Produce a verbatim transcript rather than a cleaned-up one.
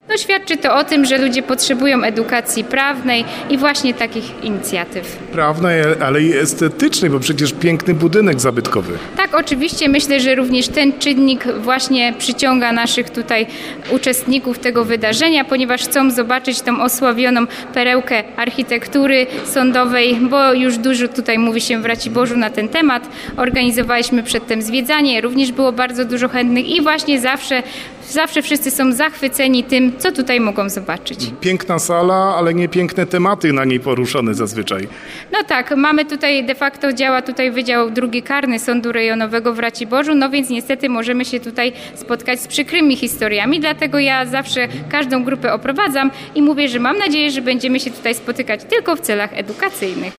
No, świadczy to o tym, że ludzie potrzebują edukacji prawnej i właśnie takich inicjatyw. Prawnej, ale i estetycznej, bo przecież piękny budynek zabytkowy. Tak, oczywiście myślę, że również ten czynnik właśnie przyciąga naszych tutaj uczestników tego wydarzenia, ponieważ chcą zobaczyć tą osławioną perełkę architektury sądowej, bo już dużo tutaj mówi się w Raciborzu na ten temat. Organizowaliśmy przedtem zwiedzanie, również było bardzo dużo chętnych i właśnie zawsze, zawsze wszyscy są zachwyceni tym, co tutaj mogą zobaczyć. Piękna sala, ale nie piękne tematy na niej poruszone zazwyczaj. No tak, mamy tutaj de facto działa tutaj Wydział Drugi Karny Sądu Rejonowego w Raciborzu, no więc niestety możemy się tutaj spotkać z przykrymi historiami, dlatego ja zawsze każdą grupę oprowadzam i mówię, że mam nadzieję, że będziemy się tutaj spotykać tylko w celach edukacyjnych.